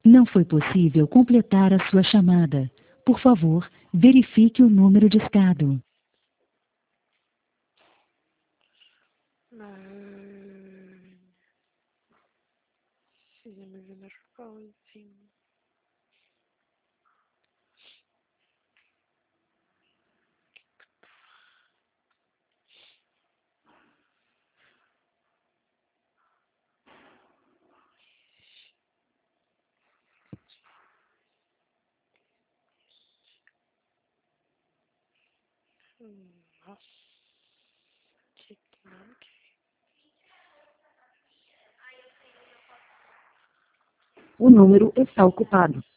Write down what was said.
Não foi possível completar a sua chamada. Por favor, verifique o número discado. Fizemos uma propósito. Nossa, que não quer. O número está ocupado.